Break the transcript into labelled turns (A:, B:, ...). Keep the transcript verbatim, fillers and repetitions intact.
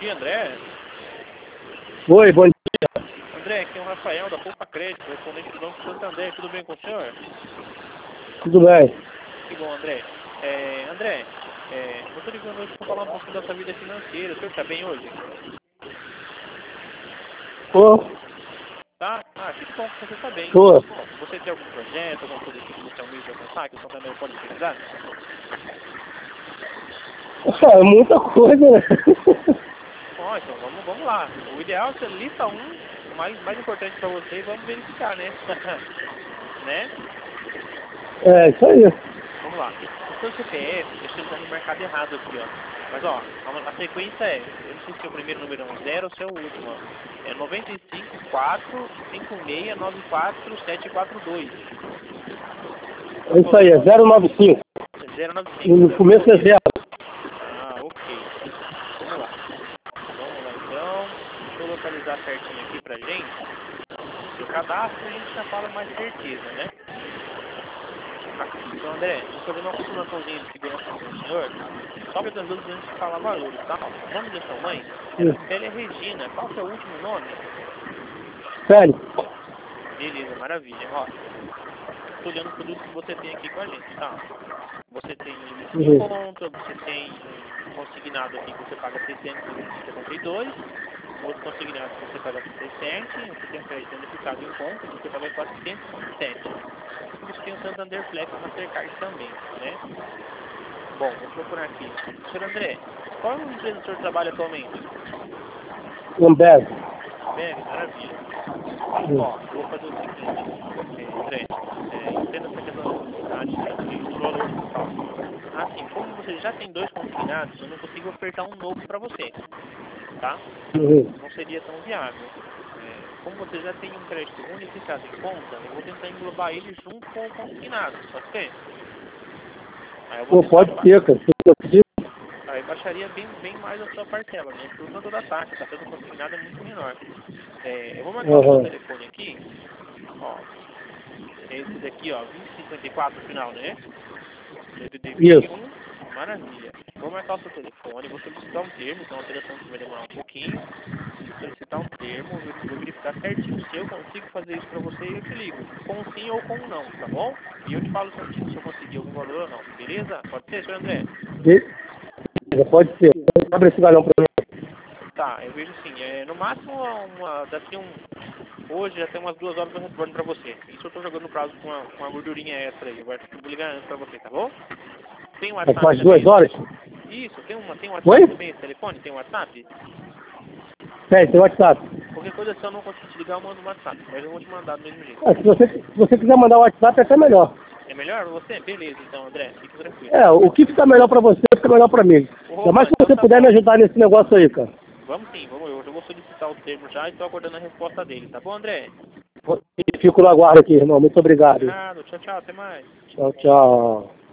A: dia, André.
B: Oi, bom dia.
A: André, aqui é o Rafael da Poupa Crédito, correspondente do Banco Santander. Tudo bem com o senhor?
B: Tudo bem.
A: Que bom, André. É, André, é, eu estou ligando hoje para falar um pouquinho da sua vida financeira. O senhor está bem hoje?
B: Tô.
A: Tá? Ah, que bom que você está bem.
B: Tô.
A: Você tem algum projeto, alguma coisa assim que você almeja alcançar, que o Santander pode utilizar?
B: É muita coisa, né?
A: Bom, então vamos, vamos lá. O ideal é você lista um, o mais, mais importante para você, e vamos verificar, né? né?
B: É, isso aí.
A: Vamos lá. O seu C P F, deixa ele estar no mercado errado aqui, ó. Mas, ó, a, a sequência é, eu não sei se o primeiro número é um zero ou se é o último, ó. É noventa e cinco, quatro, cinco seis, nove quatro, sete quatro dois.
B: É isso aí, é zero nove cinco.
A: zero nove
B: E
A: cinco.
B: no começo é zero.
A: Ah, ok. Vamos lá. Vamos lá, então. Deixa eu localizar certinho aqui pra gente. O seu cadastro a gente já fala mais certeza, né? Aqui, seu André, vou fazer uma confirmaçãozinha de segurança com o senhor. Só para das dúvidas antes de falar valores, tá? O nome da sua mãe era Célia Regina. Qual que é o último nome?
B: Sério.
A: Beleza, maravilha. Ó, tô olhando o produto que você tem aqui com a gente, tá? Você tem um limite de
B: Uhum.
A: conta, você tem um consignado aqui que você paga seiscentos e setenta e dois, um outro consignado que você paga trinta e sete, você tem um crédito unificado em conta que você paga quatrocentos e vinte e sete. E você tem o Santander Flex Mastercard também, né? Bom, vou procurar aqui. Senhor André, qual é a empresa que o senhor trabalha atualmente?
B: Ambev.
A: Ambev, maravilha. Ó, eu vou fazer o seguinte, é, André, é, entenda essa questão da simplicidade e, e do valor total. Assim, como você já tem dois consignados, eu não consigo ofertar um novo para você, tá?
B: Uhum.
A: Não seria tão viável. É, como você já tem um crédito unificado em conta, eu vou tentar englobar ele junto com o consignado, pode ser? Aí eu vou
B: Pô,
A: tentar...
B: pode ser, cara. Se eu conseguir.
A: Aí baixaria bem, bem mais a sua parcela, né? Por conta da taxa, a taxa do consignado é muito menor. É, eu vou marcar o seu
B: Uhum.
A: telefone aqui, ó, é esse daqui, ó, vinte e cinquenta e quatro no final, né? D D D vinte e
B: Isso.
A: um, maravilha. Vou marcar o seu telefone, vou solicitar um termo, que é uma operação que vai demorar um pouquinho. Vou solicitar um termo, vou vou verificar certinho se eu consigo fazer isso pra você e eu te ligo, com um sim ou com um não, tá bom? E eu te falo certinho se eu conseguir algum valor ou não, beleza? Pode ser, senhor André?
B: Beleza, pode ser. Abre esse galão pra mim.
A: Tá, eu vejo sim. É, no máximo, uma, daqui um. Hoje já tem umas duas horas eu retorno pra você. Isso eu tô jogando no prazo com uma, com uma gordurinha extra aí. Eu vou vou ligar antes pra você, tá bom? Tem um
B: Daqui
A: WhatsApp
B: umas
A: também
B: duas
A: esse
B: horas?
A: telefone? Isso, tem, uma, tem um
B: Oi?
A: WhatsApp também esse telefone? Tem um WhatsApp?
B: Tem, tem WhatsApp.
A: Qualquer coisa, se eu não conseguir te ligar, eu mando um WhatsApp. Mas eu vou te mandar do mesmo jeito.
B: Ah, se, você, se você quiser mandar o WhatsApp, é até melhor.
A: É melhor pra você? Beleza, então, André. Fica tranquilo.
B: É, o que fica melhor pra você, fica melhor pra mim. Ainda mais
A: Opa,
B: se
A: então
B: você
A: tá
B: puder me
A: bom.
B: ajudar nesse negócio aí, cara.
A: Vamos sim, vamos. Eu já vou solicitar o termo já e tô aguardando a resposta dele, tá bom, André?
B: Fico no aguardo aqui, irmão. Muito obrigado.
A: Combinado. Tchau, tchau. Até mais.
B: Tchau, tchau.